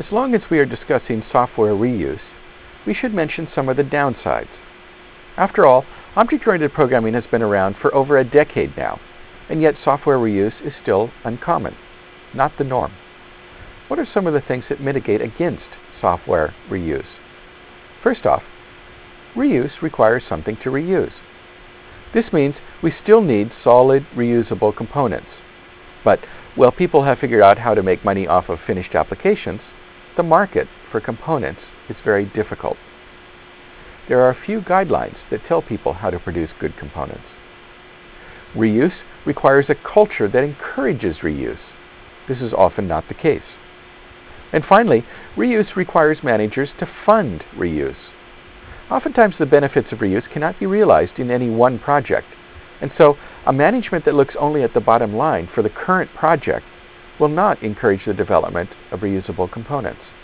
As long as we are discussing software reuse, we should mention some of the downsides. After all, object-oriented programming has been around for over a decade now, and yet software reuse is still uncommon, not the norm. What are some of the things that mitigate against software reuse? First off, reuse requires something to reuse. This means we still need solid, reusable components. But while people have figured out how to make money off of finished applications, the market for components is very difficult. There are a few guidelines that tell people how to produce good components. Reuse requires a culture that encourages reuse. This is often not the case. And finally, reuse requires managers to fund reuse. Oftentimes the benefits of reuse cannot be realized in any one project, and so a management that looks only at the bottom line for the current project will not encourage the development of reusable components.